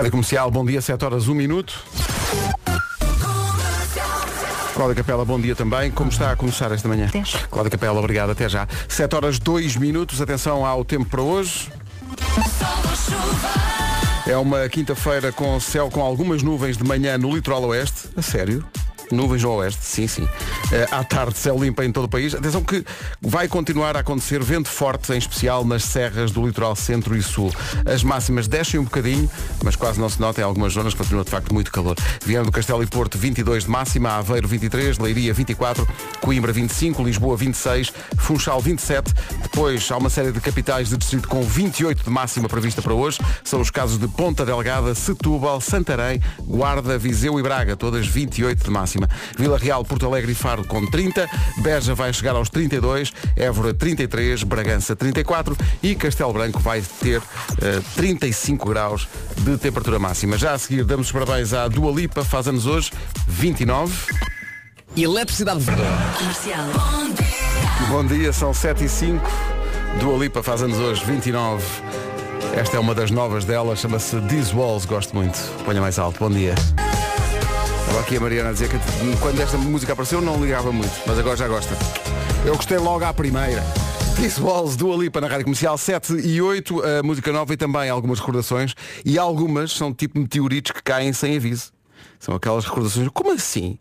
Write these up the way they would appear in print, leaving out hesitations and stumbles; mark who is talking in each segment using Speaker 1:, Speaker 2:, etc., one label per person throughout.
Speaker 1: Rádio Comercial, bom dia, 7 horas 1 minuto. Cláudia Capela, bom dia também. Como está a começar esta manhã? Cláudia Capela, obrigado, até já. 7 horas 2 minutos, atenção ao tempo para hoje. É uma quinta-feira com céu com algumas nuvens de manhã no litoral oeste. A sério? Nuvens no oeste, sim. À tarde, céu limpo em todo o país. Atenção que vai continuar a acontecer vento forte, em especial nas serras do litoral centro e sul. As máximas descem um bocadinho, mas quase não se nota. Em algumas zonas continua de facto muito calor. Viana do Castelo e Porto, 22 de máxima. Aveiro, 23. Leiria, 24. Coimbra, 25. Lisboa, 26. Funchal, 27. Depois há uma série de capitais de distrito com 28 de máxima prevista para hoje. São os casos de Ponta Delgada, Setúbal, Santarém, Guarda, Viseu e Braga. Todas 28 de máxima. Vila Real, Porto Alegre e Faro com 30, Beja vai chegar aos 32, Évora 33, Bragança 34 e Castelo Branco vai ter 35 graus de temperatura máxima. Já a seguir damos os parabéns à Dua Lipa, faz anos hoje, 29.
Speaker 2: Eletricidade Verdão.
Speaker 1: Bom dia, são 7h05. Dua Lipa faz anos hoje, 29. Esta é uma das novas dela, chama-se These Walls, gosto muito. Ponha mais alto, bom dia. Estava aqui a Mariana a dizer que quando esta música apareceu não ligava muito, mas agora já gosta. Eu gostei logo à primeira. These Walls, Dua Lipa na Rádio Comercial, 7 e 8, a música nova e também algumas recordações. E algumas são tipo meteoritos que caem sem aviso. São aquelas recordações. Como assim?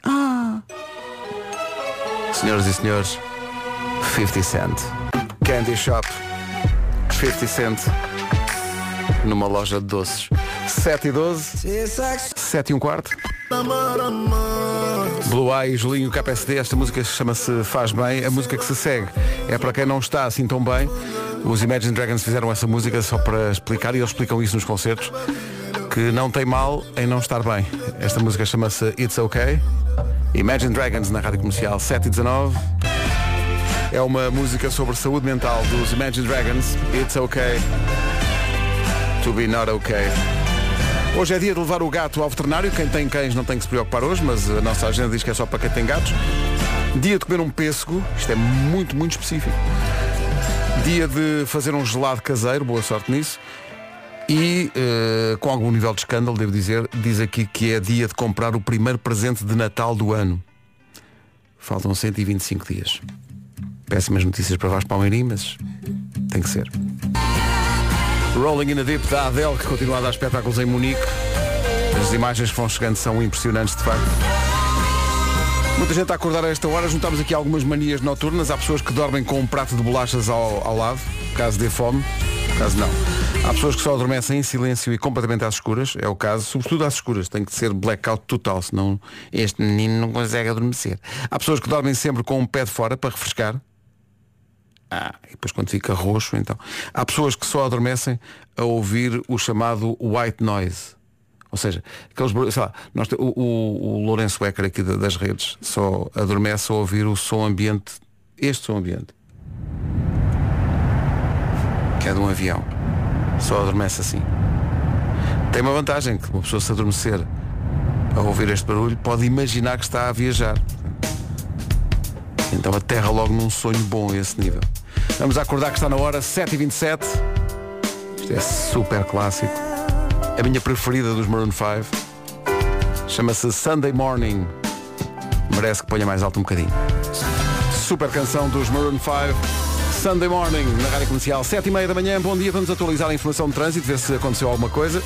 Speaker 1: Senhoras e senhores, 50 Cent. Candy Shop. 50 Cent. Numa loja de doces. 7 e 12. 7 e um quarto. Blue Eye, Julinho, KPSD. Esta música chama-se Faz Bem. A música que se segue é para quem não está assim tão bem. Os Imagine Dragons fizeram essa música só para explicar, e eles explicam isso nos concertos, que não tem mal em não estar bem. Esta música chama-se It's Okay. Imagine Dragons na Rádio Comercial, 7 e 19. É uma música sobre saúde mental dos Imagine Dragons. It's Okay to be not okay. Hoje é dia de levar o gato ao veterinário. Quem tem cães não tem que se preocupar hoje, mas a nossa agenda diz que é só para quem tem gatos. Dia de comer um pêssego. Isto é muito, muito específico. Dia de fazer um gelado caseiro. Boa sorte nisso. E com algum nível de escândalo, devo dizer, diz aqui que é dia de comprar o primeiro presente de Natal do ano. Faltam 125 dias. Péssimas notícias para Vasco Palmeirim, mas tem que ser. Rolling in a Deep da Adele, que continua a dar espetáculos em Munique. As imagens que vão chegando são impressionantes, de facto. Muita gente a acordar a esta hora. Juntamos aqui algumas manias noturnas. Há pessoas que dormem com um prato de bolachas ao lado, caso dê fome. Caso não. Há pessoas que só adormecem em silêncio e completamente às escuras. É o caso, sobretudo às escuras. Tem que ser blackout total, senão este menino não consegue adormecer. Há pessoas que dormem sempre com um pé de fora para refrescar. E depois quando fica roxo, então. Há pessoas que só adormecem a ouvir o chamado white noise. Ou seja, aqueles, sei lá, o Lourenço Ecker aqui das redes só adormece a ouvir o som ambiente, este som ambiente, que é de um avião. Só adormece assim. Tem uma vantagem, que uma pessoa se adormecer a ouvir este barulho pode imaginar que está a viajar. Então aterra logo num sonho bom a esse nível. Vamos acordar que está na hora, 7h27. Isto é super clássico. A minha preferida dos Maroon 5. Chama-se Sunday Morning. Merece que ponha mais alto um bocadinho. Super canção dos Maroon 5. Sunday Morning na Rádio Comercial, 7h30 da manhã. Bom dia, vamos atualizar a informação de trânsito, ver se aconteceu alguma coisa.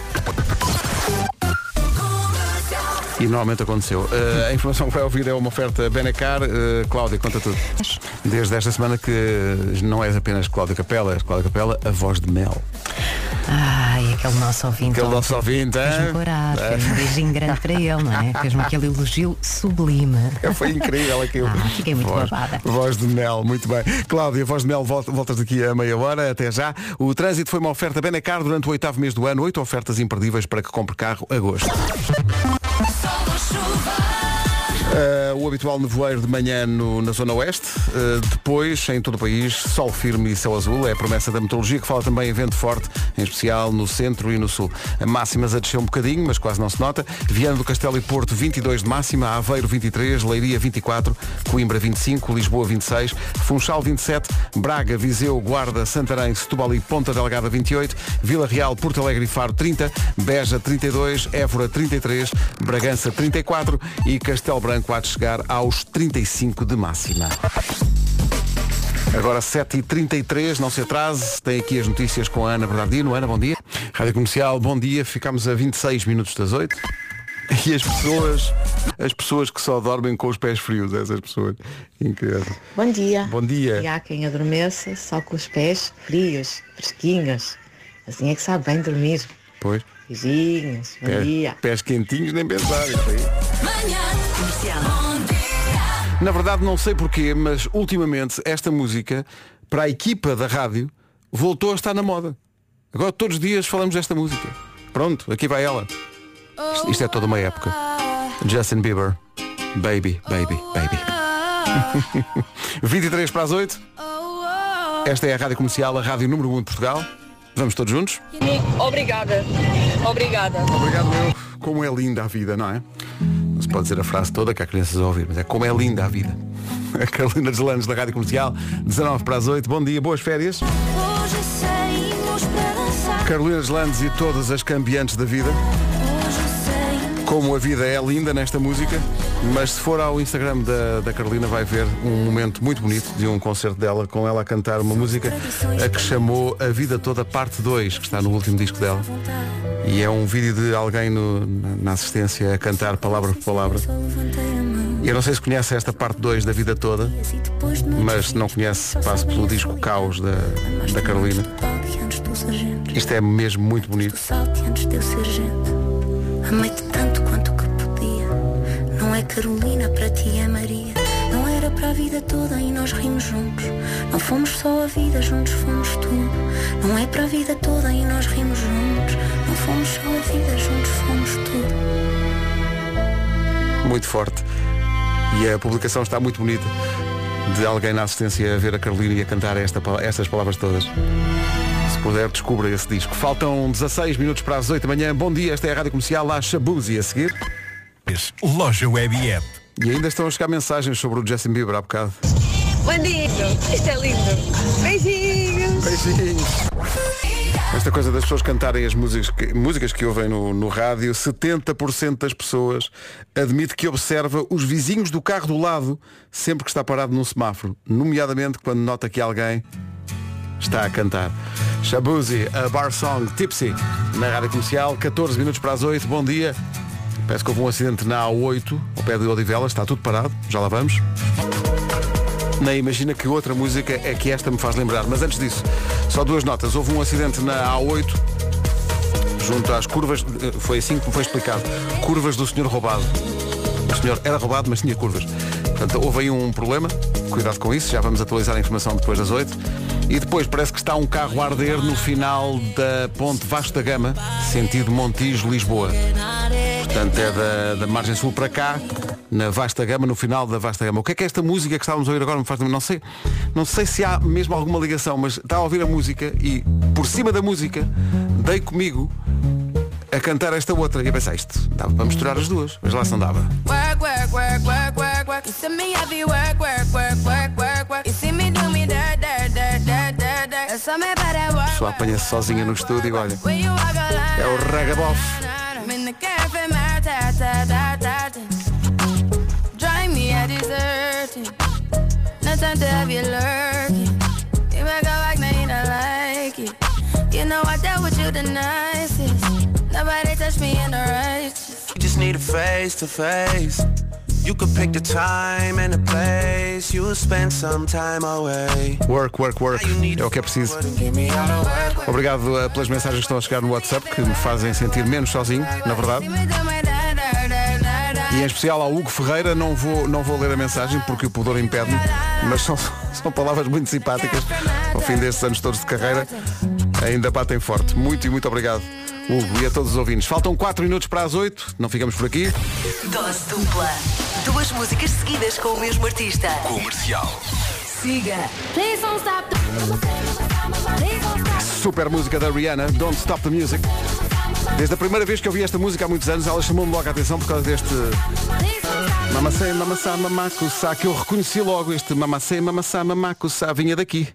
Speaker 1: E normalmente aconteceu. A informação que vai ouvir é uma oferta Benacar. Cláudia, conta tudo. Desde esta semana que não és apenas Cláudia Capela, és Cláudia Capela, a voz de mel.
Speaker 3: Ai, aquele nosso ouvinte.
Speaker 1: Aquele nosso ouvinte,
Speaker 3: fez-me coragem, fez um beijinho grande para ele, não é? Fez-me aquele elogio sublime.
Speaker 1: Foi incrível aquilo.
Speaker 3: Fiquei muito babada.
Speaker 1: Voz de mel, muito bem. Cláudia, voz de mel, voltas daqui a meia hora, até já. O trânsito foi uma oferta Benacar durante o 8º mês do ano. 8 ofertas imperdíveis para que compre carro a gosto. O habitual nevoeiro de manhã na zona oeste, depois em todo o país sol firme e céu azul, é a promessa da meteorologia, que fala também em vento forte, em especial no centro e no sul. Máximas a descer um bocadinho, mas quase não se nota. Viana do Castelo e Porto 22 de máxima, Aveiro 23, Leiria 24, Coimbra 25, Lisboa 26, Funchal 27, Braga, Viseu, Guarda, Santarém, Setúbal e Ponta Delgada 28, Vila Real, Porto Alegre e Faro 30, Beja 32, Évora 33, Bragança 34 e Castelo Branco há de chegar aos 35 de máxima. Agora 7h33, não se atrase, tem aqui as notícias com a Ana Bernardino. Ana, bom dia. Rádio Comercial, bom dia. Ficámos a 26 minutos das 8. E as pessoas que só dormem com os pés frios, essas pessoas. Incrível.
Speaker 4: Bom dia.
Speaker 1: Bom dia.
Speaker 4: E há quem adormeça só com os pés frios, fresquinhos. Assim é que sabe bem dormir.
Speaker 1: Pois.
Speaker 4: Beijinhos, bom dia.
Speaker 1: Pés quentinhos, nem pensar. Isso aí. Na verdade não sei porquê, mas ultimamente esta música, para a equipa da rádio, voltou a estar na moda. Agora todos os dias falamos desta música. Pronto, aqui vai ela. Isto é toda uma época. Justin Bieber. Baby, baby, baby. 23 para as 8. Esta é a Rádio Comercial, a Rádio número 1 de Portugal. Vamos todos juntos?
Speaker 5: Obrigada.
Speaker 1: Obrigado, meu. Como é linda a vida, não é? Não se pode dizer a frase toda que há crianças a ouvir, mas é como é linda a vida. A Carolina Deslandes da Rádio Comercial, 19 para as 8. Bom dia, boas férias. Carolina Deslandes e todas as cambiantes da vida. Como a vida é linda nesta música, mas se for ao Instagram da Carolina vai ver um momento muito bonito de um concerto dela, com ela a cantar uma música a que chamou A Vida Toda Parte 2, que está no último disco dela. E é um vídeo de alguém na assistência a cantar palavra por palavra. Eu não sei se conhece esta parte 2 da Vida Toda, mas se não conhece, passe pelo disco Caos da Carolina. Isto é mesmo muito bonito.
Speaker 6: Amei-te tanto quanto que podia. Não é Carolina, para ti é Maria. Não era para a vida toda e nós rimos juntos. Não fomos só a vida, juntos fomos tudo. Não é para a vida toda e nós rimos juntos. Não fomos só a vida, juntos fomos tudo.
Speaker 1: Muito forte. E a publicação está muito bonita, de alguém na assistência a ver a Carolina e a cantar estas palavras todas. Se puder, descubra esse disco. Faltam 16 minutos para as 8 da manhã. Bom dia, esta é a Rádio Comercial, lá Shabuzi a seguir.
Speaker 7: Loja Web e App.
Speaker 1: E ainda estão a chegar mensagens sobre o Justin Bieber há bocado.
Speaker 5: Bom dia, isto é lindo. Beijinhos.
Speaker 1: Beijinhos. Esta coisa das pessoas cantarem as músicas que ouvem no rádio, 70% das pessoas admite que observa os vizinhos do carro do lado sempre que está parado num semáforo, nomeadamente quando nota que alguém está a cantar. Shabuzi, a bar song Tipsy, na Rádio Comercial, 14 minutos para as 8, bom dia. Parece que houve um acidente na A8, ao pé de Odivelas, está tudo parado, já lá vamos. Nem imagina que outra música é que esta me faz lembrar. Mas antes disso, só duas notas. Houve um acidente na A8, junto às curvas, foi assim que me foi explicado, curvas do senhor roubado. O senhor era roubado, mas tinha curvas. Portanto, houve aí um problema, cuidado com isso, já vamos atualizar a informação depois das 8. E depois parece que está um carro a arder no final da ponte Vasco da Gama, sentido Montijo, Lisboa. Portanto, é da margem sul para cá, na Vasta Gama, no final da Vasta Gama. O que é esta música que estávamos a ouvir agora? Não sei se há mesmo alguma ligação, mas estava a ouvir a música e por cima da música dei comigo a cantar esta outra. E eu pensei, isto dava para misturar as duas, mas lá se não dava. A pessoa apanha-se sozinha no estúdio e olha, é o Ragabof.
Speaker 6: Drive me a deserting. No time to have you lurking. You make a like, now you don't like it. You know I dealt with you the nicest. Nobody touched me in the righteous.
Speaker 8: You just need a face to face. You could pick the time and the place. You'll spend some time away.
Speaker 1: Work, work, work. É o que é preciso. Obrigado pelas mensagens que estão a chegar no WhatsApp, que me fazem sentir menos sozinho, na verdade. E em especial ao Hugo Ferreira, não vou ler a mensagem porque o pudor impede-me, mas são palavras muito simpáticas. Ao fim destes anos todos de carreira, ainda batem forte. Muito e muito obrigado, Hugo, e a todos os ouvintes. Faltam 4 minutos para as 8, não ficamos por aqui.
Speaker 9: Dose dupla. 2 músicas seguidas com o mesmo artista.
Speaker 7: Comercial.
Speaker 9: Siga.
Speaker 1: Super música da Rihanna, Don't Stop the Music. Desde a primeira vez que eu vi esta música há muitos anos, ela chamou-me logo a atenção por causa deste Mamacê, Mamassá, Mamacussá, que eu reconheci logo. Este Mamacê, Mamassá, Mamacussá vinha daqui.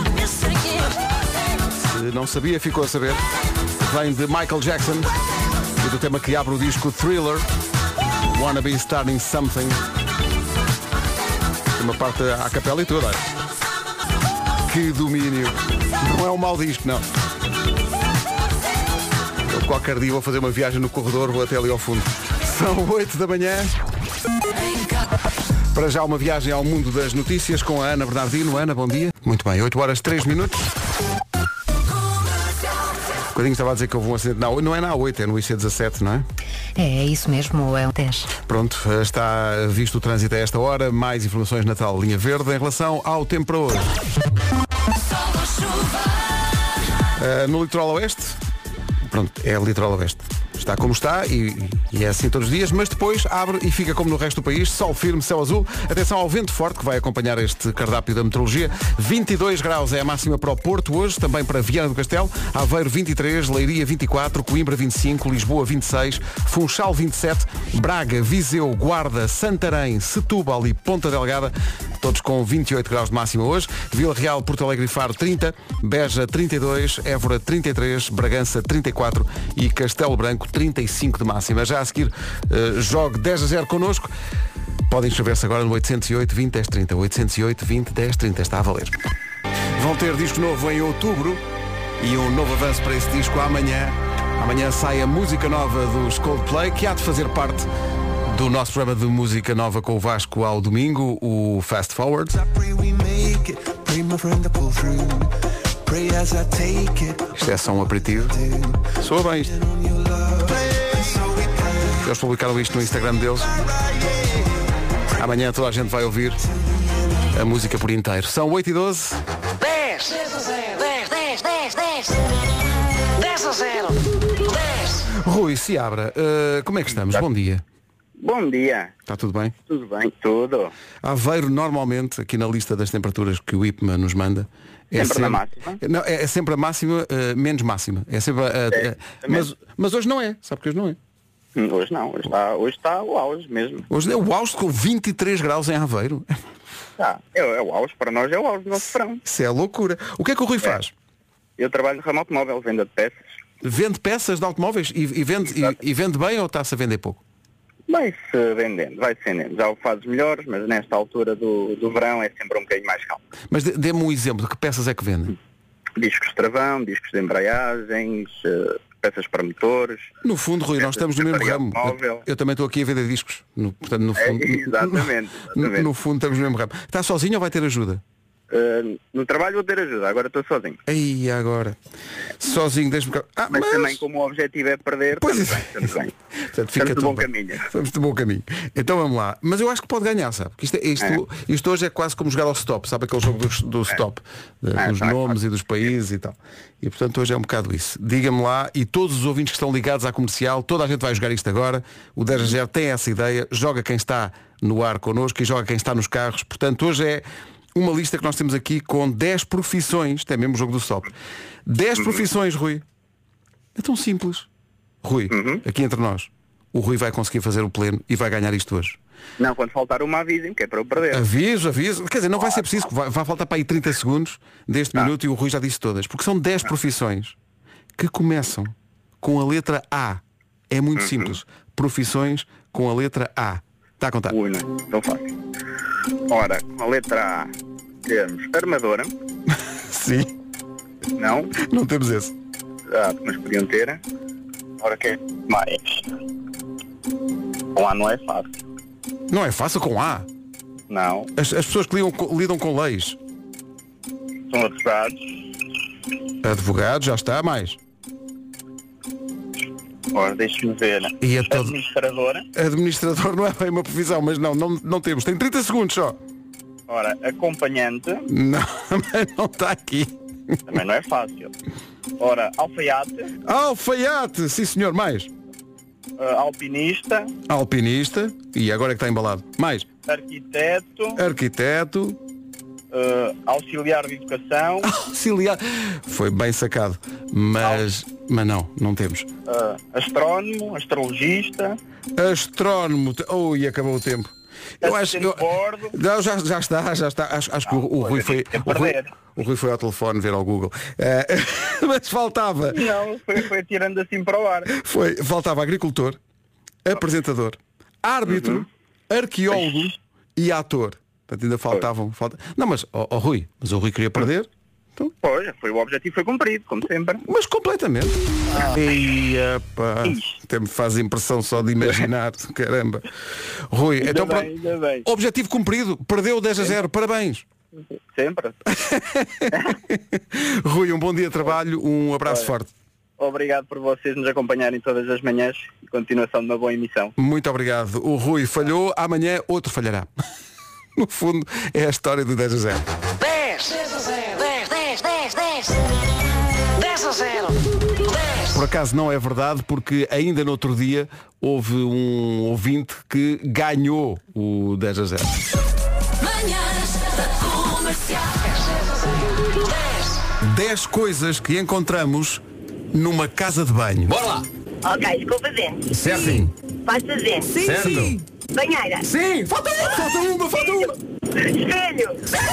Speaker 1: Se não sabia, ficou a saber. Vem de Michael Jackson e do tema que abre o disco Thriller, Wanna Be Starting Something. Uma parte à capela e tudo, olha. Que domínio. Não é um mau disco, não. Eu qualquer dia vou fazer uma viagem no corredor, vou até ali ao fundo. São 8 da manhã. Para já uma viagem ao mundo das notícias com a Ana Bernardino. Ana, bom dia. Muito bem, 8 horas 3 minutos. Um bocadinho estava a dizer que houve um acidente. Não é na A8, é no IC17, não é?
Speaker 3: É isso mesmo, é um 10.
Speaker 1: Pronto, está visto o trânsito a esta hora. Mais informações na tal linha verde em relação ao tempo para hoje. No litoral oeste, pronto, é o litoral oeste. Está como está e é assim todos os dias, mas depois abre e fica como no resto do país, sol firme, céu azul. Atenção ao vento forte que vai acompanhar este cardápio da meteorologia. 22 graus é a máxima para o Porto hoje, também para Viana do Castelo, Aveiro 23, Leiria 24, Coimbra 25, Lisboa 26, Funchal 27, Braga, Viseu, Guarda, Santarém, Setúbal e Ponta Delgada, todos com 28 graus de máxima hoje. Vila Real, Porto Alegre e Faro 30, Beja 32, Évora 33, Bragança 34 e Castelo Branco 35 de máxima. Já a seguir, jogue 10-0 connosco. Podem inscrever-se agora no 808 20 10 30. 808 20 10 30. Está a valer. Vão ter disco novo em outubro e um novo avanço para esse disco amanhã. Amanhã sai a música nova dos Coldplay, que há de fazer parte do nosso programa de música nova com o Vasco ao domingo, o Fast Forward. Isto é só um aperitivo. Soa bem isto. Eles publicaram isto no Instagram deles. Amanhã toda a gente vai ouvir a música por inteiro. São 8h12.
Speaker 9: 10, 10, 10, 10, 10. 10-0. 10.
Speaker 1: Rui Seabra, como é que estamos? Bom dia.
Speaker 10: Bom dia.
Speaker 1: Está tudo bem?
Speaker 10: Tudo bem, tudo.
Speaker 1: Aveiro, normalmente, aqui na lista das temperaturas que o IPMA nos manda,
Speaker 10: sempre na máxima?
Speaker 1: Não, é sempre a máxima, menos máxima. É sempre mas hoje não é. Sabe que hoje não é?
Speaker 10: Hoje não. Hoje está o auge mesmo.
Speaker 1: Hoje é o auge com 23 graus em Aveiro.
Speaker 10: É o auge. Para nós é o auge do nosso verão.
Speaker 1: Isso é loucura. O que é que o Rui faz?
Speaker 10: Eu trabalho no ramo automóvel, venda de peças.
Speaker 1: Vende peças de automóveis? E vende bem ou está-se a vender pouco?
Speaker 10: Vai-se vendendo. Já houve fases melhores, mas nesta altura do verão é sempre um bocadinho mais calmo.
Speaker 1: Mas dê-me um exemplo de que peças é que vende?
Speaker 10: Discos de travão, discos de embreagens, peças para motores.
Speaker 1: No fundo, Rui, nós estamos no mesmo ramo. Eu também estou aqui a vender discos. Portanto, no fundo,
Speaker 10: exatamente.
Speaker 1: No fundo estamos no mesmo ramo. Está sozinho ou vai ter ajuda?
Speaker 10: No trabalho vou ter ajuda, agora estou sozinho.
Speaker 1: Aí agora. Sozinho, deixa-me cá.
Speaker 10: Mas também como o objetivo é perder, estamos bem.
Speaker 1: Portanto, fica
Speaker 10: estamos de bom caminho.
Speaker 1: Estamos de bom caminho. Então vamos lá. Mas eu acho que pode ganhar, sabe? Isto hoje é quase como jogar ao stop, sabe aquele jogo do stop, dos nomes e dos países e tal. E portanto hoje é um bocado isso. Diga-me lá, e todos os ouvintes que estão ligados à comercial, toda a gente vai jogar isto agora. O 10-0 tem essa ideia, joga quem está no ar connosco e joga quem está nos carros. Portanto hoje é uma lista que nós temos aqui com 10 profissões, tem mesmo o jogo do stop. 10 profissões, Rui. É tão simples. Rui, aqui entre nós, o Rui vai conseguir fazer o pleno e vai ganhar isto hoje.
Speaker 10: Não, quando faltar uma avisem, que é para eu perder.
Speaker 1: Aviso. Quer dizer, não vai ser preciso, vai faltar para aí 30 segundos deste minuto e o Rui já disse todas. Porque são 10 profissões que começam com a letra A. É muito simples. Profissões com a letra A. Está a contar?
Speaker 10: Ui, não, tão fácil. Ora, com a letra A temos armadora.
Speaker 1: Sim.
Speaker 10: Não?
Speaker 1: Não temos esse.
Speaker 10: Mas podiam ter. Ora, que é mais? Com A não é fácil.
Speaker 1: Não é fácil com A?
Speaker 10: Não.
Speaker 1: As pessoas que lidam com leis.
Speaker 10: São advogados.
Speaker 1: Advogados, já está, mais.
Speaker 10: Ora, deixe-me ver. Administradora.
Speaker 1: Administrador não é bem uma profissão, mas não temos. Tem 30 segundos só.
Speaker 10: Ora, acompanhante.
Speaker 1: Não, mas não está aqui.
Speaker 10: Também não é fácil. Ora, alfaiate.
Speaker 1: Alfaiate, sim senhor, mais.
Speaker 10: Alpinista.
Speaker 1: Alpinista. E agora é que está embalado. Mais.
Speaker 10: Arquiteto. Auxiliar de educação.
Speaker 1: Auxiliar. Foi bem sacado. Mas não temos.
Speaker 10: Astrónomo, astrologista.
Speaker 1: Astrónomo. E acabou o tempo. Eu acho que não, já está. Acho que o Rui foi. O Rui foi ao telefone ver ao Google. Mas faltava.
Speaker 10: Não, foi tirando assim para o ar.
Speaker 1: Faltava agricultor, apresentador, árbitro, arqueólogo e ator. Portanto, ainda faltavam. Não, mas Rui, o Rui queria perder. Então...
Speaker 10: o objetivo foi cumprido, como sempre.
Speaker 1: Mas completamente. Até me faz impressão só de imaginar. Caramba. Rui, então
Speaker 10: bem.
Speaker 1: Objetivo cumprido, perdeu 10-0, parabéns.
Speaker 10: Sempre.
Speaker 1: Rui, um bom dia de trabalho, um abraço forte.
Speaker 10: Obrigado por vocês nos acompanharem todas as manhãs e continuação de uma boa emissão.
Speaker 1: Muito obrigado. O Rui falhou, amanhã outro falhará. No fundo, é a história do 10-0.
Speaker 9: 10 a 0. 10.
Speaker 1: Por acaso não é verdade, porque ainda no outro dia houve um ouvinte que ganhou o 10-0. 10 coisas que encontramos numa casa de banho.
Speaker 2: Bora lá.
Speaker 5: Ok, escova de dentes.
Speaker 1: Certo.
Speaker 5: Pasta de dentes.
Speaker 2: Certo.
Speaker 3: Sim.
Speaker 5: Banheira.
Speaker 1: Sim! Falta uma!
Speaker 5: Espelho.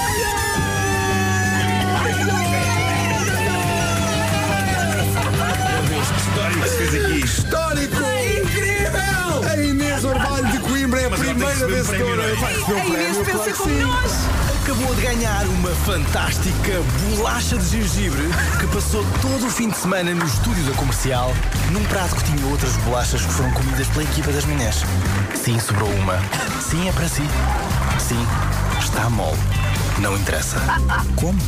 Speaker 1: Histórico! Incrível! A Inês Orvalho de Coimbra é a primeira vencedora. Vai receber o prémio, claro que sim.
Speaker 11: Acabou de ganhar uma fantástica bolacha de gengibre que passou todo o fim de semana no estúdio da Comercial, num prato que tinha outras bolachas que foram comidas pela equipa das manhãs. Sim, sobrou uma. Sim, é para si. Sim, está mole. Não interessa. Como?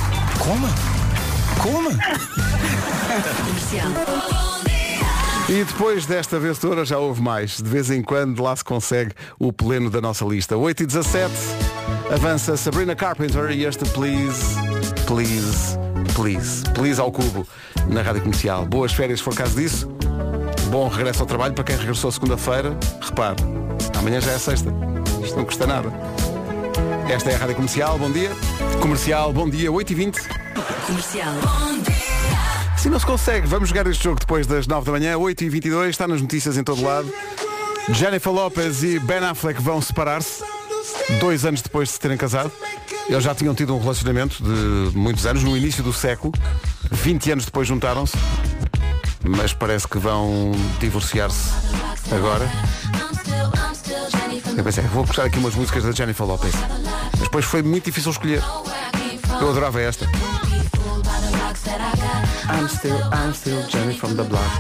Speaker 1: E depois desta vencedora já houve mais. De vez em quando lá se consegue o pleno da nossa lista. 8h17, avança Sabrina Carpenter e este Please ao cubo na Rádio Comercial. Boas férias se for caso disso. Bom regresso ao trabalho para quem regressou segunda-feira. Repare, amanhã já é sexta. Isto não custa nada. Esta é a Rádio Comercial, bom dia. Comercial, bom dia, 8h20.
Speaker 3: Comercial.
Speaker 1: Se não se consegue, vamos jogar este jogo depois das 9 da manhã, 8h22, está nas notícias em todo lado. Jennifer Lopez e Ben Affleck vão separar-se 2 anos depois de se terem casado. Eles já tinham tido um relacionamento de muitos anos, no início do século. 20 anos depois juntaram-se, mas parece que vão divorciar-se agora. Eu pensei, vou puxar aqui umas músicas da Jennifer Lopez. Mas depois foi muito difícil escolher. Eu adorava esta. I'm still Jenny from the block.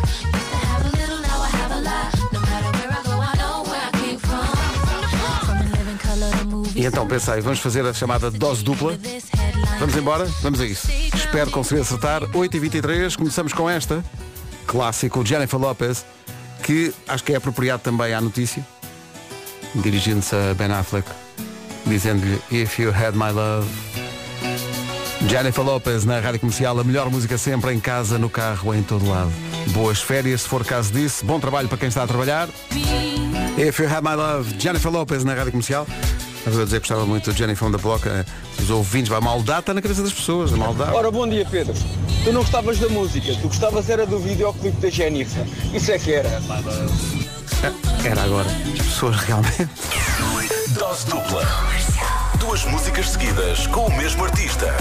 Speaker 1: E então pensei, vamos fazer a chamada dose dupla. Vamos embora? Vamos a isso. Espero conseguir acertar. 8h23, começamos com esta. Clássico, Jennifer Lopez, que acho que é apropriado também à notícia. Dirigindo-se a Ben Affleck, dizendo-lhe If You Had My Love. Jennifer Lopez na Rádio Comercial, a melhor música sempre, em casa, no carro, em todo lado. Boas férias, se for caso disso. Bom trabalho para quem está a trabalhar. If You Had My Love, Jennifer Lopez na Rádio Comercial. Estava a dizer que gostava muito de Jenny from the Block. Os ouvintes, vai, maldade está na cabeça das pessoas, a maldade.
Speaker 12: Ora, bom dia, Pedro. Tu não gostavas da música, tu gostavas era do videoclipe da Jennifer. Isso é que era.
Speaker 1: Era agora. As pessoas realmente...
Speaker 13: Dose dupla. 2 músicas seguidas com o mesmo artista.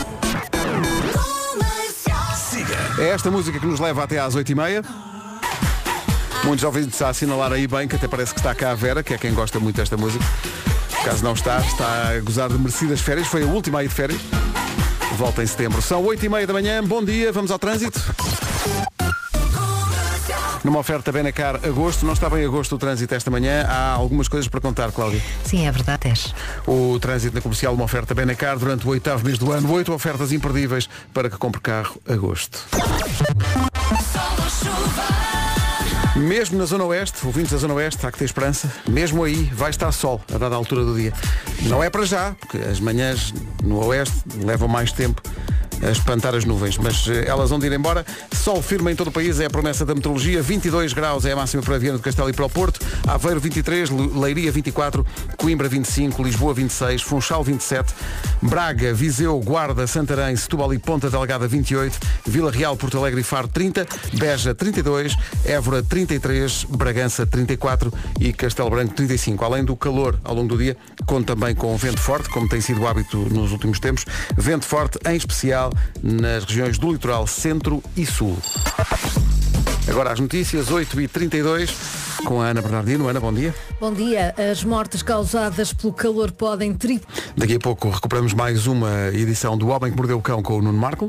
Speaker 13: Siga.
Speaker 1: É esta música que nos leva até às 8h30. Muitos ouvintes a assinalar aí bem, que até parece que está cá a Vera, que é quem gosta muito desta música. Caso não está a gozar de merecidas férias. Foi a última aí de férias. Volta em setembro. São 8h30 da manhã. Bom dia, vamos ao trânsito. Numa oferta Benacar agosto, não estava em agosto o trânsito esta manhã, há algumas coisas para contar, Cláudia.
Speaker 3: Sim, é verdade,
Speaker 1: O trânsito na comercial, uma oferta Benacar durante o 8º mês do ano, 8 ofertas imperdíveis para que compre carro agosto. Mesmo na Zona Oeste, ouvintes da Zona Oeste, há que ter esperança, mesmo aí vai estar sol a dada altura do dia. Não é para já, porque as manhãs no Oeste levam mais tempo a espantar as nuvens. Mas elas vão de ir embora. Sol firme em todo o país, é a promessa da meteorologia. 22 graus é a máxima para Viana do Castelo e para o Porto. Aveiro 23, Leiria 24, Coimbra 25, Lisboa 26, Funchal 27, Braga, Viseu, Guarda, Santarém, Setúbal e Ponta Delgada 28, Vila Real, Porto Alegre e Faro 30, Beja 32, Évora 33, Bragança 34 e Castelo Branco 35. Além do calor ao longo do dia, conta também com vento forte, como tem sido o hábito nos últimos tempos. Vento forte, em especial nas regiões do litoral centro e sul. Agora as notícias, 8h32, com a Ana Bernardino. Ana, bom dia.
Speaker 14: Bom dia. As mortes causadas pelo calor podem triplicar.
Speaker 1: Daqui a pouco recuperamos mais uma edição do Homem que Mordeu o Cão com o Nuno Marco.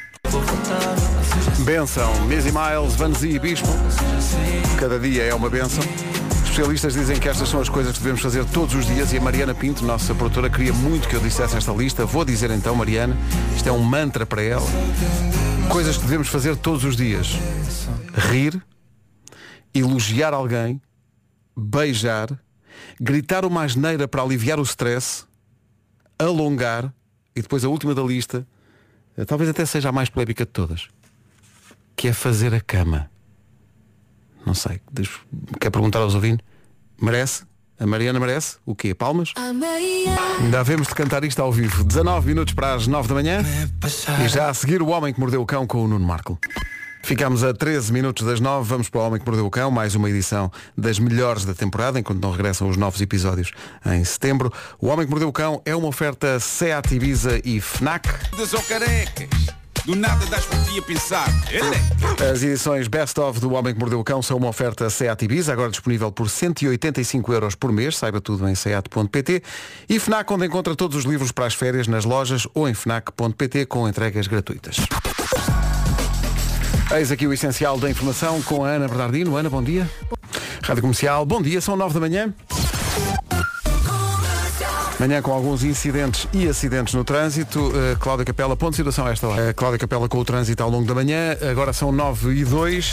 Speaker 1: Benção, Missy Miles, Vanzi e Bispo. Cada dia é uma benção. Especialistas dizem que estas são as coisas que devemos fazer todos os dias e a Mariana Pinto, nossa produtora, queria muito que eu dissesse esta lista. Vou dizer então, Mariana, isto é um mantra para ela. Coisas que devemos fazer todos os dias: rir, elogiar alguém, beijar, gritar uma asneira para aliviar o stress, alongar e depois a última da lista, talvez até seja a mais polémica de todas, que é fazer a cama. Não sei, quer perguntar aos ouvintes? Merece? A Mariana merece? O quê? Palmas? Ainda havemos de cantar isto ao vivo. 19 minutos para as 9 da manhã. E já a seguir o Homem que Mordeu o Cão com o Nuno Marco. Ficámos a 13 minutos das 9. Vamos para o Homem que Mordeu o Cão. Mais uma edição das melhores da temporada, enquanto não regressam os novos episódios em setembro. O Homem que Mordeu o Cão é uma oferta SEAT Ibiza e FNAC.
Speaker 15: Do nada das por ti a pensar.
Speaker 1: As edições Best of do Homem que Mordeu o Cão são uma oferta SEAT Ibiza, agora disponível por 185 € por mês, saiba tudo em seat.pt, e FNAC, onde encontra todos os livros para as férias nas lojas ou em fnac.pt com entregas gratuitas. Eis aqui o essencial da informação com a Ana Bernardino. Ana, bom dia. Rádio Comercial, bom dia, são 9 da manhã. Manhã com alguns incidentes e acidentes no trânsito. Cláudia Capela, ponto de situação a esta hora. Cláudia Capela com o trânsito ao longo da manhã. Agora são 9h02.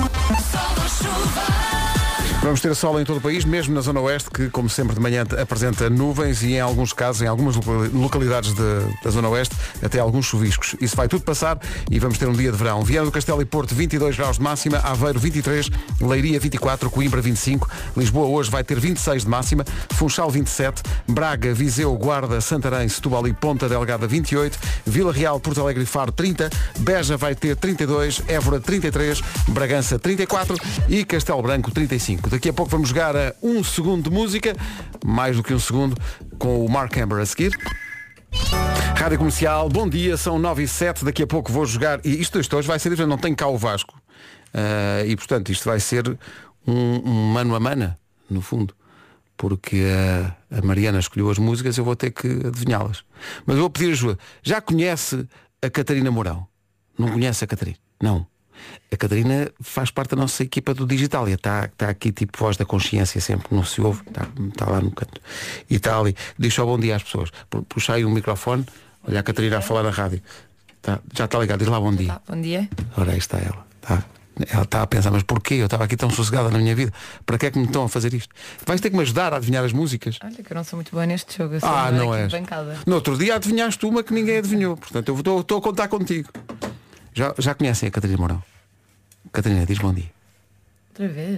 Speaker 1: Vamos ter sol em todo o país, mesmo na Zona Oeste, que, como sempre de manhã, apresenta nuvens e, em alguns casos, em algumas localidades da Zona Oeste, até alguns chuviscos. Isso vai tudo passar e vamos ter um dia de verão. Viana do Castelo e Porto, 22 graus de máxima, Aveiro 23, Leiria 24, Coimbra 25, Lisboa hoje vai ter 26 de máxima, Funchal 27, Braga, Viseu, Guarda, Santarém, Setúbal e Ponta Delgada 28, Vila Real, Porto Alegre e Faro 30, Beja vai ter 32, Évora 33, Bragança 34 e Castelo Branco 35. Daqui a pouco vamos jogar a 1 segundo de música, mais do que 1 segundo, com o Mark Amber a seguir. Rádio Comercial, bom dia, são 9h07, daqui a pouco vou jogar, e isto hoje vai ser diferente, não tem cá o Vasco, e portanto isto vai ser um mano a mana, no fundo, porque a Mariana escolheu as músicas, eu vou ter que adivinhá-las. Mas eu vou pedir ajuda. Já conhece a Catarina Mourão? Não conhece a Catarina? Não. A Catarina faz parte da nossa equipa do digital e está aqui tipo voz da consciência sempre, não se ouve, está lá no canto e está ali, diz só bom dia às pessoas, puxa aí um microfone, olha a Catarina a falar na rádio, já está ligado, diz lá bom dia.
Speaker 16: Bom dia.
Speaker 1: Ora aí está ela, ela está a pensar, mas porquê? Eu estava aqui tão sossegada na minha vida, para que é que me estão a fazer isto? Vais ter que me ajudar a adivinhar as músicas.
Speaker 16: Olha que eu não sou muito boa neste jogo, eu sou
Speaker 1: não és. No outro dia adivinhaste uma que ninguém adivinhou, portanto eu estou a contar contigo. Já conhecem a Catarina Mourão? Catarina, diz bom dia.
Speaker 16: Outra vez.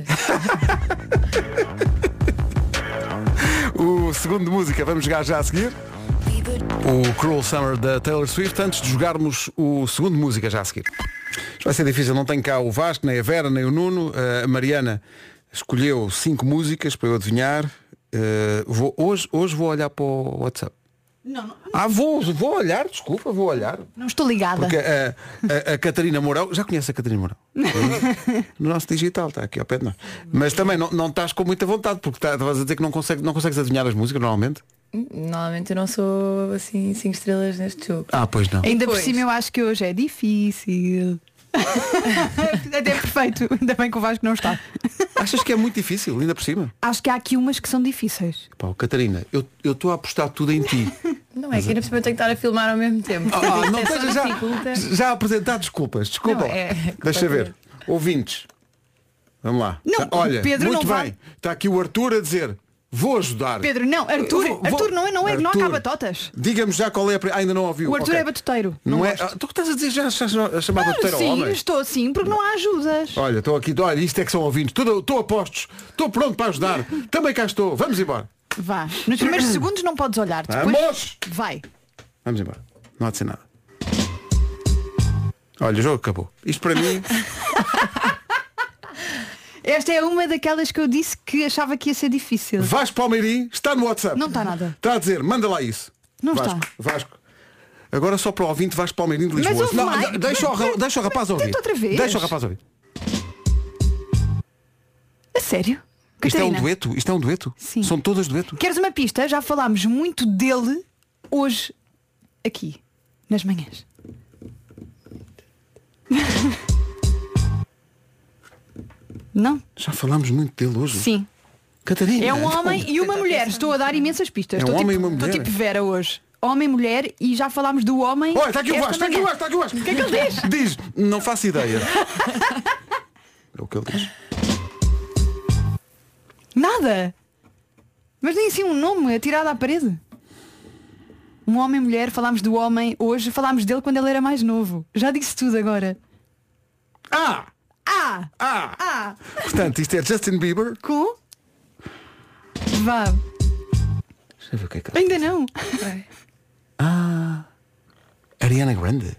Speaker 1: O segundo de música, vamos jogar já a seguir. O Cruel Summer da Taylor Swift, antes de jogarmos o segundo de música já a seguir. Isto vai ser difícil, não tem cá o Vasco, nem a Vera, nem o Nuno. A Mariana escolheu 5 músicas para eu adivinhar. Hoje vou olhar para o WhatsApp.
Speaker 17: Não.
Speaker 1: Vou olhar, desculpa, vou olhar.
Speaker 17: Não estou ligada.
Speaker 1: Porque a Catarina Mourão, já conhece a Catarina Mourão? No nosso digital, está aqui ao pé de nós. Mas também não estás com muita vontade, porque estavas a dizer que não consegues adivinhar as músicas normalmente?
Speaker 16: Normalmente eu não sou assim 5 estrelas neste jogo.
Speaker 1: Pois não.
Speaker 17: Ainda por cima eu acho que hoje é difícil. É perfeito, ainda bem que o Vasco não está.
Speaker 1: Achas que é muito difícil, ainda por cima?
Speaker 17: Acho que há aqui umas que são difíceis.
Speaker 1: Catarina, eu estou a apostar tudo em ti.
Speaker 16: Não é que ainda por cima eu tenho que estar a filmar ao mesmo tempo.
Speaker 1: Não esteja já a apresentar desculpas. Desculpa. Deixa ver. Ouvintes. Vamos lá.
Speaker 17: Não,
Speaker 1: olha,
Speaker 17: Pedro
Speaker 1: muito
Speaker 17: não
Speaker 1: bem. Está aqui o Arthur a dizer: Vou ajudar.
Speaker 17: Pedro, não, Arthur não acaba totas.
Speaker 1: Diga-me já qual é ainda não ouviu.
Speaker 17: O Arthur é batuteiro.
Speaker 1: Não é? Tu estás a dizer já a chamar batuteiro ao homem?
Speaker 17: Sim, estou sim, porque não há ajudas.
Speaker 1: Olha, estou aqui, olha, isto é que são ouvintes. Estou a postos, estou pronto para ajudar. Também cá estou. Vamos embora.
Speaker 17: Vá. Nos primeiros segundos não podes olhar. Depois
Speaker 1: Vamos!
Speaker 17: Vai.
Speaker 1: Vamos embora. Não há de ser nada. Olha, o jogo acabou. Isto para mim...
Speaker 17: Esta é uma daquelas que eu disse que achava que ia ser difícil.
Speaker 1: Vasco Palmeirim está no WhatsApp.
Speaker 17: Não está nada.
Speaker 1: Está a dizer, manda lá isso.
Speaker 17: Não
Speaker 1: Vasco,
Speaker 17: está.
Speaker 1: Vasco. Agora só para o ouvinte Vasco Palmeirim de Lisboa.
Speaker 17: Mas ouve mais.
Speaker 1: Deixa o rapaz ouvir.
Speaker 17: Tenta outra vez.
Speaker 1: Deixa o rapaz ouvir.
Speaker 17: A sério?
Speaker 1: Isto
Speaker 17: Catarina?
Speaker 1: é um dueto? Isto é um dueto?
Speaker 17: Sim.
Speaker 1: São todas dueto?
Speaker 17: Queres uma pista? Já falámos muito dele hoje aqui, nas manhãs. Não?
Speaker 1: Já falámos muito dele hoje.
Speaker 17: Sim.
Speaker 1: Catarina.
Speaker 17: É um homem e uma mulher. Estou a dar imensas pistas.
Speaker 1: É um homem e uma mulher.
Speaker 17: Estou tipo Vera hoje. Homem, mulher e já falámos do homem.
Speaker 1: Olha, está aqui o Vasco, está aqui o Vasco, está aqui o Vasco.
Speaker 17: O que é que ele diz?
Speaker 1: Diz, não faço ideia. É o que ele diz.
Speaker 17: Nada. Mas nem assim um nome atirado à parede. Um homem e mulher, falámos do homem hoje, falámos dele quando ele era mais novo. Já disse tudo agora.
Speaker 1: Portanto, isto é Justin Bieber.
Speaker 17: Com? Vá.
Speaker 1: Deixa eu ver o que é que
Speaker 17: Ainda não.
Speaker 1: Ariana Grande.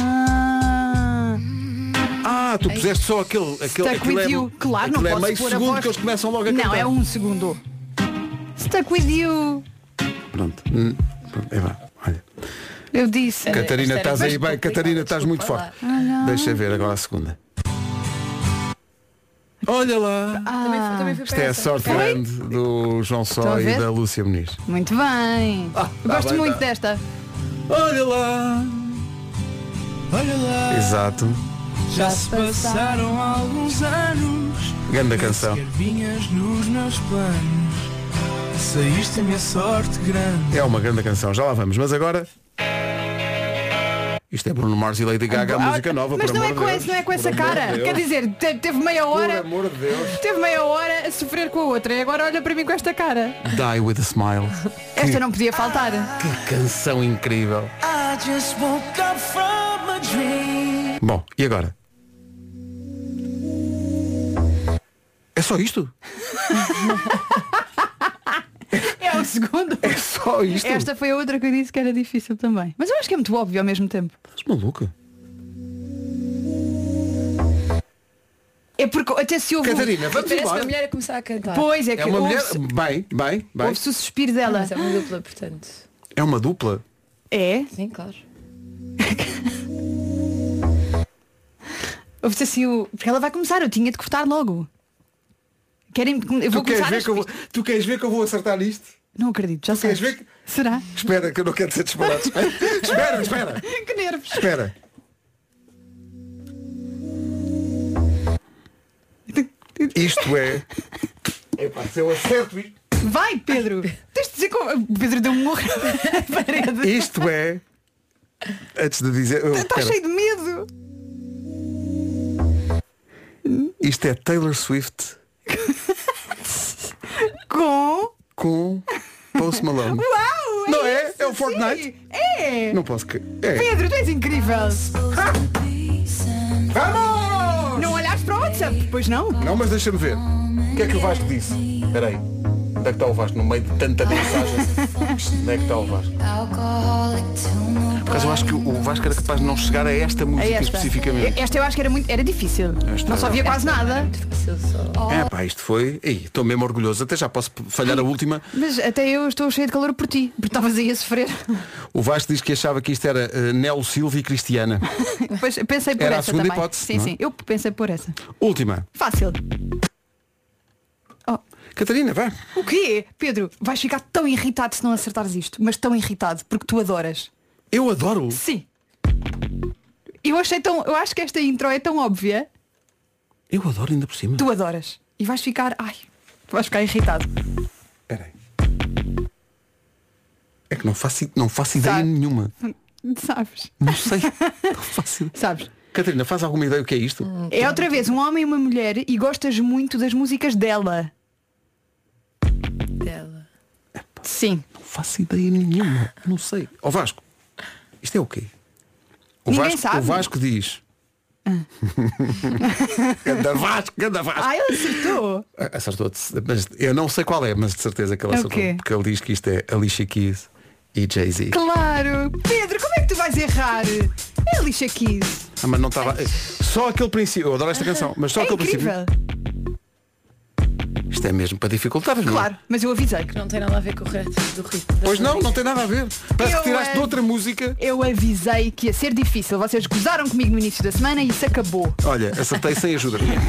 Speaker 1: Tu puseste só aquele
Speaker 17: Stuck with you. Claro, não
Speaker 1: é
Speaker 17: posso
Speaker 1: meio
Speaker 17: pôr a
Speaker 1: segundo
Speaker 17: voz.
Speaker 1: que eles começam logo a cantar.
Speaker 17: Não, é 1 segundo. Stuck with you.
Speaker 1: Pronto. Vá, olha.
Speaker 17: Eu disse.
Speaker 1: Catarina, estás aí bem. Catarina, estás muito forte. Deixa ver agora a segunda. Olha lá.
Speaker 16: Também foi
Speaker 1: Isto é a sorte grande do João Só e da Lúcia Muniz.
Speaker 17: Muito bem. Eu gosto muito desta.
Speaker 1: Olha lá.
Speaker 15: Olha lá.
Speaker 1: Exato.
Speaker 15: Já se passaram alguns anos.
Speaker 1: Grande canção.
Speaker 15: Vinhas nos meus planos. Saíste a minha sorte grande.
Speaker 1: É uma grande canção, já lá vamos. Mas agora... Isto é Bruno Mars e Lady Gaga, a música nova,
Speaker 17: mas
Speaker 1: por
Speaker 17: não é
Speaker 1: amor
Speaker 17: com
Speaker 1: de
Speaker 17: esse,
Speaker 1: Deus.
Speaker 17: não é com essa
Speaker 1: Por amor
Speaker 17: cara.
Speaker 1: de Deus.
Speaker 17: Quer dizer, teve meia hora.
Speaker 1: Por amor de Deus.
Speaker 17: Teve meia hora a sofrer com a outra e agora olha para mim com esta cara.
Speaker 1: Die with a Smile.
Speaker 17: Esta não podia faltar.
Speaker 1: Que canção incrível. Bom, e agora? É só isto?
Speaker 17: É o segundo.
Speaker 1: É só isto?
Speaker 17: Esta foi a outra que eu disse que era difícil também. Mas eu acho que é muito óbvio ao mesmo tempo.
Speaker 1: Estás maluca?
Speaker 17: É porque até se ouve...
Speaker 1: Catarina, vamos
Speaker 16: Parece
Speaker 1: embora.
Speaker 16: uma mulher a começar a cantar.
Speaker 17: Pois é que
Speaker 1: É uma mulher...
Speaker 17: ouve-se
Speaker 1: Bem.
Speaker 17: ouve-se o suspiro dela.
Speaker 16: Mas é uma dupla, portanto.
Speaker 1: É uma dupla?
Speaker 17: É?
Speaker 16: Sim, claro.
Speaker 17: Ouve-se assim o... Porque ela vai começar, eu tinha de cortar logo. Querem... Eu vou começar
Speaker 1: Tu queres ver que eu vou acertar nisto?
Speaker 17: Não acredito, já
Speaker 1: Queres
Speaker 17: sabes.
Speaker 1: ver que...
Speaker 17: Será?
Speaker 1: Espera, que eu não quero ser disparado. Espera.
Speaker 17: Que nervos.
Speaker 1: Espera. Isto é... Epá, se eu acerto isto...
Speaker 17: Vai, Pedro. Tens de dizer como... O Pedro deu um morro na parede.
Speaker 1: Isto é... Antes de dizer...
Speaker 17: Está cheio de medo.
Speaker 1: Isto é Taylor Swift com Post Malone.
Speaker 17: Uau!
Speaker 1: Não é?
Speaker 17: Isso,
Speaker 1: É o Fortnite?
Speaker 17: É!
Speaker 1: Não posso que... É.
Speaker 17: Pedro, tu és incrível!
Speaker 1: Vamos!
Speaker 17: Não olhaste para o WhatsApp, pois não?
Speaker 1: Não, mas deixa-me ver. O que é que o Vasco disse? Espera aí. Onde é que está o Vasco? No meio de tanta mensagem. Onde é que está o Vasco? Mas eu acho que o Vasco era capaz de não chegar a esta música especificamente.
Speaker 17: Esta eu acho que era difícil. Não só havia quase nada.
Speaker 1: É pá, isto foi... Estou mesmo orgulhoso. Até já posso falhar a última.
Speaker 17: Mas até eu estou cheio de calor por ti, porque estavas aí a sofrer.
Speaker 1: O Vasco diz que achava que isto era Nelo Silva e Cristiana.
Speaker 17: Pois pensei por
Speaker 1: Era a
Speaker 17: essa
Speaker 1: segunda
Speaker 17: também.
Speaker 1: hipótese,
Speaker 17: Sim,
Speaker 1: não é?
Speaker 17: sim. Eu pensei por essa.
Speaker 1: Última.
Speaker 17: Fácil.
Speaker 1: Catarina, vá.
Speaker 17: O quê? Pedro, vais ficar tão irritado se não acertares isto. Mas tão irritado, porque tu adoras.
Speaker 1: Eu adoro.
Speaker 17: Sim. Eu acho que esta intro é tão óbvia.
Speaker 1: Eu adoro ainda por cima.
Speaker 17: Tu adoras. E vais ficar... vais ficar irritado.
Speaker 1: Espera aí. É que não faço ideia nenhuma.
Speaker 17: Sabes?
Speaker 1: Não sei. Não faço ideia.
Speaker 17: Sabes?
Speaker 1: Catarina, faz alguma ideia o que é isto?
Speaker 17: É outra vez um homem e uma mulher e gostas muito das músicas dela. Sim.
Speaker 1: Não faço ideia nenhuma. Não sei. Ó Vasco, isto é o quê?
Speaker 17: Ninguém sabe.
Speaker 1: O Vasco diz. Ganda Vasco.
Speaker 17: Ele acertou.
Speaker 1: Acertou, mas eu não sei qual é, mas de certeza que ele acertou.
Speaker 17: quê?
Speaker 1: Porque ele diz que isto é Alicia Keys e Jay-Z.
Speaker 17: Claro. Pedro, como é que tu vais errar? É Alicia Keys.
Speaker 1: Mas não estava. Só aquele princípio. Eu adoro esta canção, mas só aquele
Speaker 17: incrível.
Speaker 1: princípio. Isto é mesmo para dificultar, não é?
Speaker 17: Claro, mas eu avisei.
Speaker 16: Que não tem nada a ver com o resto do ritmo.
Speaker 1: Pois não tem nada a ver. Parece que tiraste de outra música.
Speaker 17: Eu avisei que ia ser difícil. Vocês gozaram comigo no início da semana e isso acabou.
Speaker 1: Olha, acertei sem ajuda minha.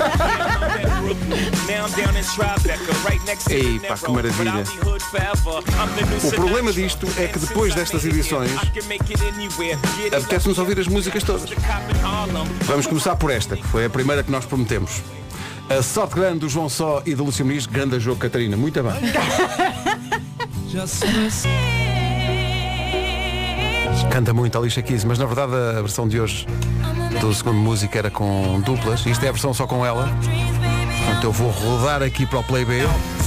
Speaker 1: Ei, pá, que maravilha. O problema disto é que depois destas edições apetece-nos ouvir as músicas todas. Vamos começar por esta, que foi a primeira que nós prometemos. A Sorte Grande do João Só e da Lúcia Muniz. Grande jogo, Catarina. Muito bem. Canta muito a Alicia Keys, mas na verdade a versão de hoje do segundo música era com duplas. Isto é a versão só com ela. Portanto, eu vou rodar aqui para o Play B.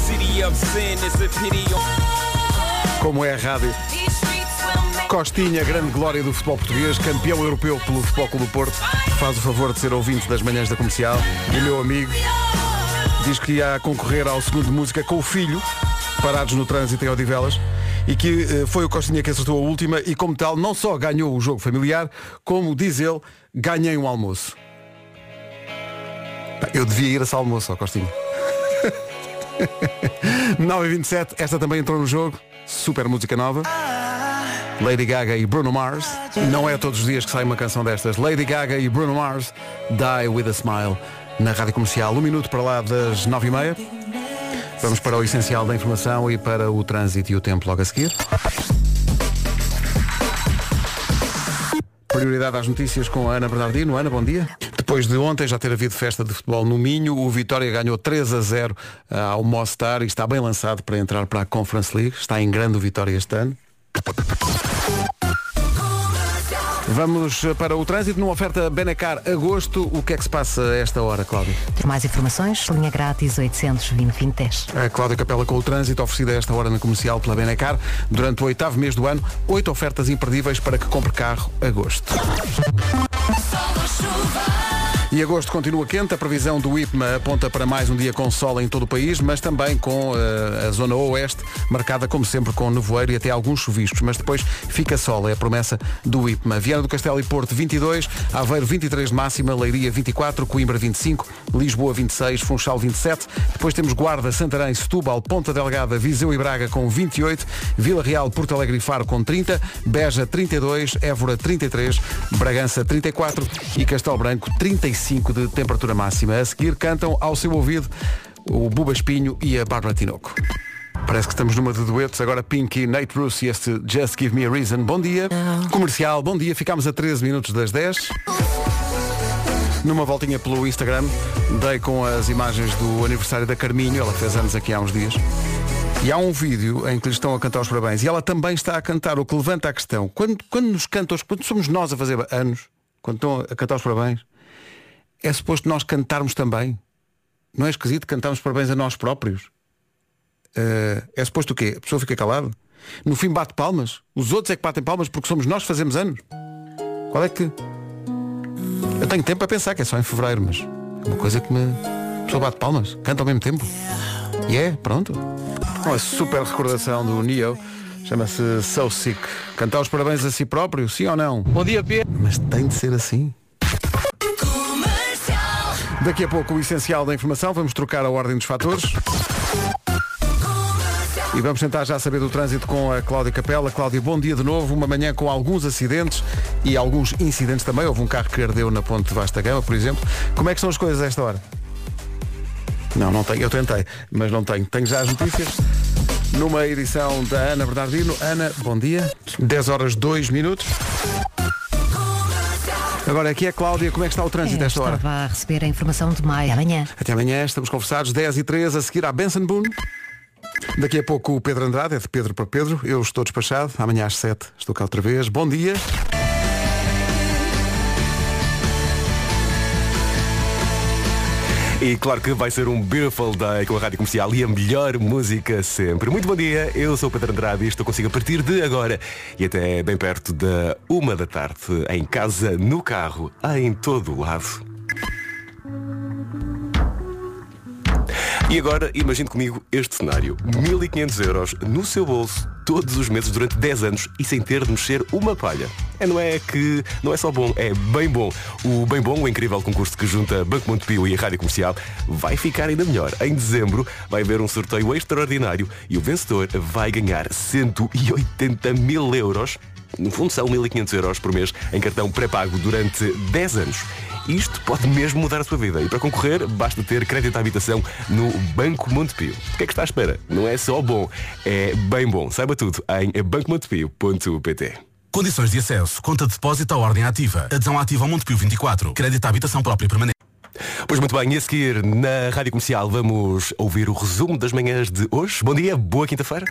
Speaker 1: Como é a rádio. Costinha, grande glória do futebol português, campeão europeu pelo Futebol Clube do Porto, faz o favor de ser ouvinte das manhãs da Comercial. E meu amigo diz que ia concorrer ao segundo música com o filho, parados no trânsito em Odivelas, e que foi o Costinha que acertou a última e como tal não só ganhou o jogo familiar, como diz ele, ganhei um almoço. Eu devia ir a esse almoço, ó Costinha. 9h27, esta também entrou no jogo, super música nova. Lady Gaga e Bruno Mars. Não é todos os dias que sai uma canção destas. Lady Gaga e Bruno Mars, Die With A Smile, na Rádio Comercial. 1 minuto para lá das 9h30. Vamos para o essencial da informação e para o trânsito e o tempo logo a seguir. Prioridade às notícias com a Ana Bernardino. Ana, bom dia. Depois de ontem já ter havido festa de futebol no Minho, o Vitória ganhou 3-0 ao Mostar e está bem lançado para entrar para a Conference League. Está em grande o Vitória este ano. Vamos para o trânsito numa oferta Benacar Agosto. O que é que se passa a esta hora, Cláudia?
Speaker 3: Por mais informações, linha grátis 820-2010.
Speaker 1: A Cláudia Capela com o trânsito, oferecida a esta hora na Comercial pela Benacar. Durante o 8º mês do ano, 8 ofertas imperdíveis para que compre carro agosto. E agosto continua quente, a previsão do IPMA aponta para mais um dia com sol em todo o país, mas também com a zona oeste, marcada como sempre com nevoeiro e até alguns chuviscos, mas depois fica sol, é a promessa do IPMA. Viana do Castelo e Porto 22, Aveiro 23 de máxima, Leiria 24, Coimbra 25, Lisboa 26, Funchal 27, depois temos Guarda, Santarém, Setúbal, Ponta Delgada, Viseu e Braga com 28, Vila Real, Porto Alegre e Faro com 30, Beja 32, Évora 33, Bragança 34 e Castelo Branco 35 de temperatura máxima. A seguir cantam ao seu ouvido o Buba Espinho e a Bárbara Tinoco. Parece que estamos numa de duetos. Agora Pink e Nate Russo e este Just Give Me a Reason. Bom dia. Comercial, bom dia. Ficámos a 13 minutos das 10. Numa voltinha pelo Instagram, dei com as imagens do aniversário da Carminho. Ela fez anos aqui há uns dias. E há um vídeo em que lhes estão a cantar os parabéns. E ela também está a cantar, o que levanta a questão. Quando nos cantam, quando somos nós a fazer anos, quando estão a cantar os parabéns, é suposto nós cantarmos também. Não é esquisito cantarmos parabéns a nós próprios? É suposto o quê? A pessoa fica calada? No fim bate palmas? Os outros é que batem palmas porque somos nós que fazemos anos? Qual é que... Eu tenho tempo a pensar que é só em fevereiro, mas é uma coisa que a pessoa bate palmas, canta ao mesmo tempo. E pronto. Uma super recordação do Neo. Chama-se So Sick. Cantar os parabéns a si próprio, sim ou não?
Speaker 12: Bom dia, Pedro.
Speaker 1: Mas tem de ser assim. Daqui a pouco o essencial da informação. Vamos trocar a ordem dos fatores. E vamos tentar já saber do trânsito com a Cláudia Capela. Cláudia, bom dia de novo. Uma manhã com alguns acidentes e alguns incidentes também. Houve um carro que ardeu na ponte de Vasta Gama, por exemplo. Como é que são as coisas a esta hora? Não tenho. Eu tentei, mas não tenho. Tenho já as notícias numa edição da Ana Bernardino. Ana, bom dia. 10h02. Agora aqui é Cláudia, como é que está o trânsito esta hora?
Speaker 3: Estava a receber a informação de maio amanhã.
Speaker 1: Até amanhã, estamos conversados, 10h03, a seguir à Benson Boone. Daqui a pouco o Pedro Andrade, é de Pedro para Pedro. Eu estou despachado, amanhã às 7 estou cá outra vez. Bom dia.
Speaker 18: E claro que vai ser um Beautiful Day com a Rádio Comercial e a melhor música sempre. Muito bom dia, eu sou o Pedro Andrade e estou consigo a partir de agora e até bem perto da 1 da tarde, em casa, no carro, em todo o lado. E agora, imagine comigo este cenário. 1.500 euros no seu bolso, todos os meses, durante 10 anos e sem ter de mexer uma palha. Não é só bom, é bem bom. O Bem Bom, o incrível concurso que junta Banco Montepio e a Rádio Comercial, vai ficar ainda melhor. Em dezembro vai haver um sorteio extraordinário e o vencedor vai ganhar 180 mil euros. No fundo são 1.500 euros por mês em cartão pré-pago durante 10 anos. Isto pode mesmo mudar a sua vida. E para concorrer, basta ter crédito à habitação no Banco Montepio. O que é que está à espera? Não é só bom, é bem bom. Saiba tudo em bancomontepio.pt.
Speaker 19: Condições de acesso. Conta de depósito à ordem ativa. Adesão ativa ao Montepio 24. Crédito à habitação própria permanente.
Speaker 18: Pois muito bem, e a seguir na Rádio Comercial vamos ouvir o resumo das manhãs de hoje. Bom dia, boa quinta-feira.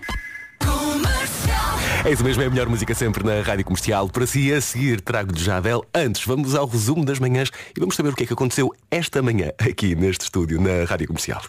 Speaker 18: É isso mesmo, é a melhor música sempre na Rádio Comercial. Para si, a seguir, trago-lhe já a Adele. Antes, vamos ao resumo das manhãs e vamos saber o que é que aconteceu esta manhã aqui neste estúdio, na Rádio Comercial.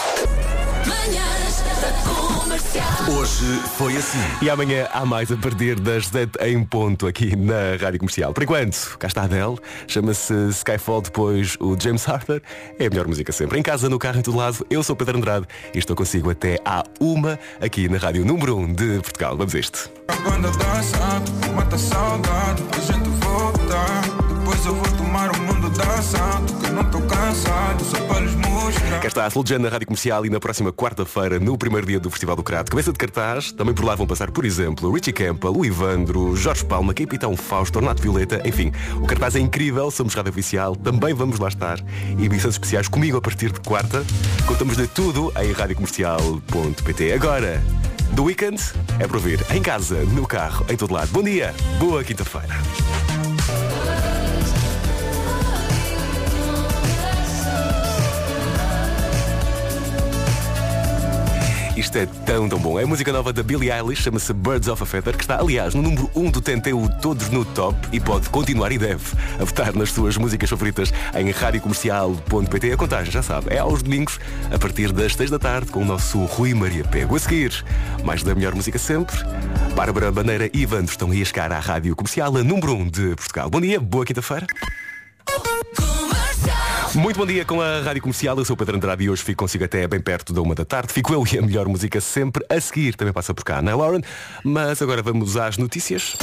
Speaker 13: Hoje foi assim.
Speaker 18: E amanhã há mais a partir das 7 em ponto aqui na Rádio Comercial. Por enquanto, cá está a Adele, chama-se Skyfall, depois o James Arthur. É a melhor música sempre. Em casa, no carro, em todo lado, eu sou o Pedro Andrade e estou consigo até à 1 aqui na Rádio número 1 de Portugal. Vamos a isto.
Speaker 15: Mata saudade, a gente volta. Depois eu vou tomar o mundo da assalto, que eu não estou cansado, só para lhes mostrar.
Speaker 18: Cá está a Slow Jam na Rádio Comercial e na próxima quarta-feira, no primeiro dia do Festival do Crato. Cabeça de cartaz, também por lá vão passar, por exemplo, Richie Campbell, o Ivandro, Jorge Palma, Capitão Fausto, Ornato Violeta, enfim, o cartaz é incrível, somos Rádio Oficial, também vamos lá estar. E emissões especiais comigo a partir de quarta. Contamos de tudo em radiocomercial.pt. Agora, The Weeknd é para ouvir em casa, no carro, em todo lado. Bom dia, boa quinta-feira. Isto é tão bom. É a música nova da Billie Eilish, chama-se Birds of a Feather, que está, aliás, no número 1 do TNT, Todos no Top, e pode continuar e deve a votar nas suas músicas favoritas em radiocomercial.pt. A contagem, já sabe, é aos domingos, a partir das 6 da tarde, com o nosso Rui Maria Pego. A seguir, mais da melhor música sempre, Bárbara Bandeira e Ivandro estão a chegar à Rádio Comercial, a número 1 de Portugal. Bom dia, boa quinta-feira. Muito bom dia com a Rádio Comercial, eu sou o Pedro Andrade e hoje fico consigo até bem perto da 1 da tarde. Fico eu e a melhor música sempre. A seguir também passa por cá Neil Lauren, mas agora vamos às notícias.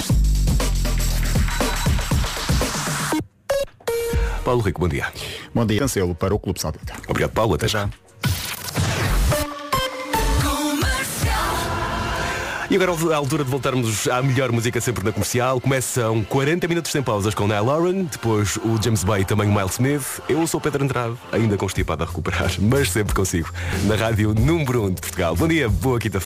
Speaker 18: Paulo Rico, bom dia.
Speaker 20: Bom dia. Cancelo para o Clube Saudita.
Speaker 18: Obrigado, Paulo, até já. E agora é a altura de voltarmos à melhor música sempre na Comercial. Começam 40 minutos sem pausas com Neil Lauren, depois o James Bay e também o Miles Smith. Eu sou o Pedro Andrade, ainda constipado a recuperar, mas sempre consigo, na Rádio número 1 de Portugal. Bom dia, boa quinta-feira.